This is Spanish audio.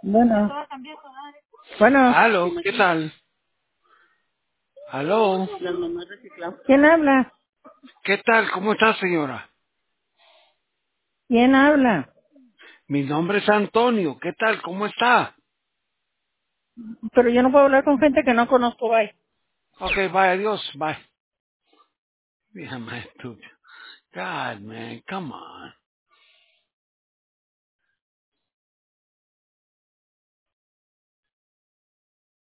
Bueno, bueno, Aló, ¿qué tal? Aló, las mamás recicladas. ¿Quién habla? ¿qué tal? ¿Cómo está, señora? ¿Quién habla? Mi nombre es Antonio. ¿Qué tal? ¿Cómo está? Pero yo no puedo hablar con gente que no conozco, bye. Ok, bye, adiós, bye. Vieja más estúpida. God, man, come on.